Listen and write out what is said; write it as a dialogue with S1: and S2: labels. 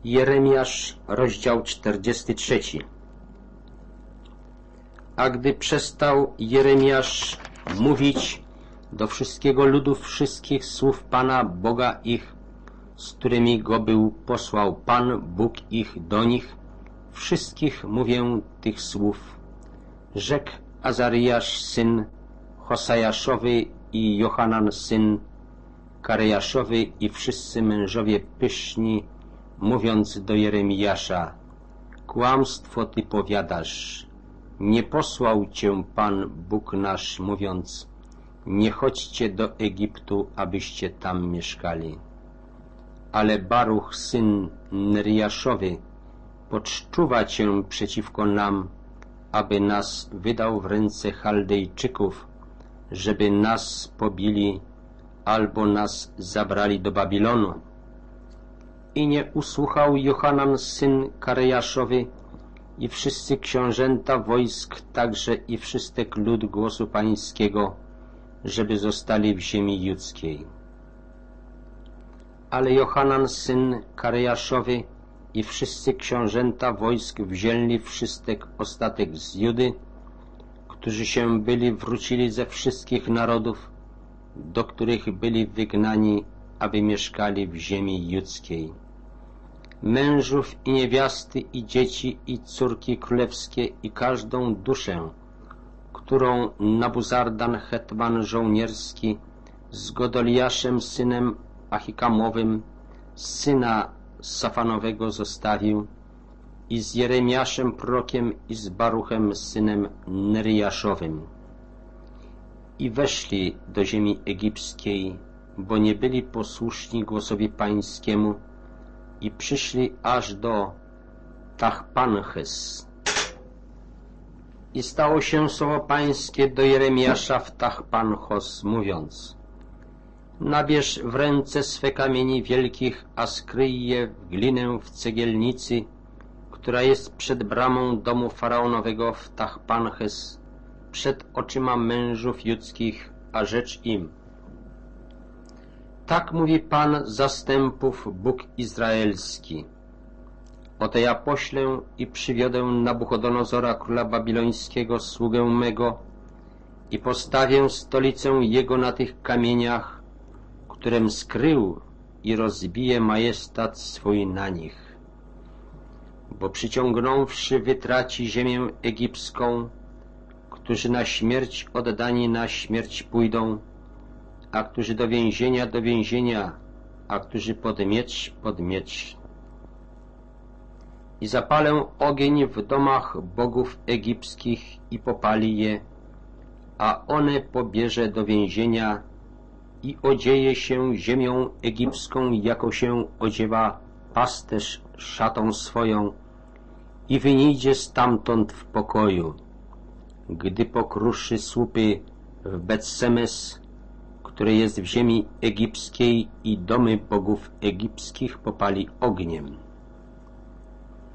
S1: Jeremiasz, rozdział 43. A gdy przestał Jeremiasz mówić do wszystkiego ludu wszystkich słów Pana Boga ich, z którymi go był posłał Pan Bóg ich do nich, wszystkich mówię tych słów, rzekł Azariasz syn Hosajaszowy i Johanan syn Karejaszowy i wszyscy mężowie pyszni, mówiąc do Jeremiasza: kłamstwo ty powiadasz, nie posłał cię Pan Bóg nasz, mówiąc: nie chodźcie do Egiptu, abyście tam mieszkali. Ale Baruch syn Neriaszowy podszczuwa cię przeciwko nam, aby nas wydał w ręce Chaldejczyków, żeby nas pobili albo nas zabrali do Babilonu. I nie usłuchał Johanan syn Karejaszowy i wszyscy książęta wojsk, także i wszystek lud głosu pańskiego, żeby zostali w ziemi judzkiej. Ale Johanan syn Karejaszowy i wszyscy książęta wojsk wzięli wszystek ostatek z Judy, którzy się byli wrócili ze wszystkich narodów, do których byli wygnani, aby mieszkali w ziemi judzkiej. Mężów i niewiasty i dzieci i córki królewskie i każdą duszę, którą Nabuzardan hetman żołnierski z Godoliaszem synem Achikamowym, syna Safanowego zostawił, i z Jeremiaszem prorokiem i z Baruchem synem Neriaszowym. I weszli do ziemi egipskiej, bo nie byli posłuszni głosowi pańskiemu, i przyszli aż do Tachpanches. I stało się słowo pańskie do Jeremiasza w Tachpanchos, mówiąc: nabierz w ręce swe kamieni wielkich, a skryj je w glinę w cegielnicy, która jest przed bramą domu faraonowego w Tachpanches, przed oczyma mężów judzkich, a rzecz im: tak mówi Pan zastępów, Bóg Izraelski. Oto ja poślę i przywiodę Nabuchodonozora, króla babilońskiego, sługę mego, i postawię stolicę jego na tych kamieniach, którym skrył, i rozbiję majestat swój na nich. Bo przyciągnąwszy wytraci ziemię egipską, którzy na śmierć oddani na śmierć pójdą, a którzy do więzienia, a którzy pod miecz. I zapalę ogień w domach bogów egipskich i popali je, a one pobierze do więzienia i odzieje się ziemią egipską, jako się odziewa pasterz szatą swoją, i wyjdzie stamtąd w pokoju, gdy pokruszy słupy w Bet-Semes, które jest w ziemi egipskiej, i domy bogów egipskich popali ogniem.